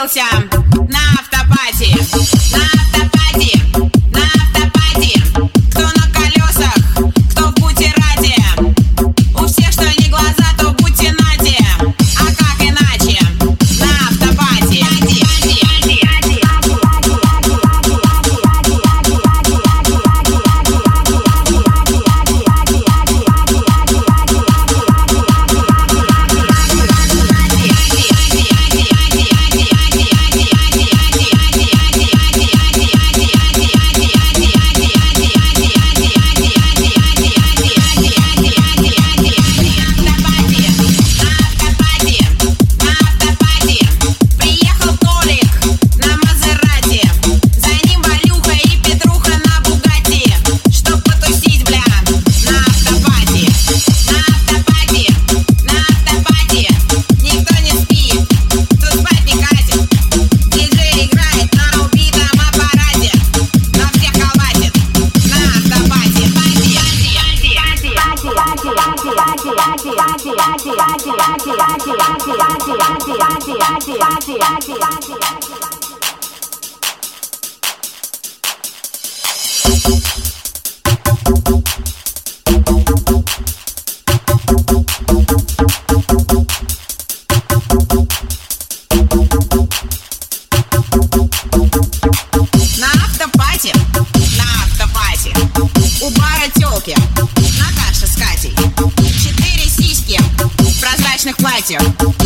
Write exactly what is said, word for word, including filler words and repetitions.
появился на автопате, на автопате, на автопате. Кто на колесах, кто в бутерате. У всех, что не глаза, то будьте нате. А как иначе? На автопате. У бара тёлки Наташа с Катей, четыре сиськи в прозрачных платьях.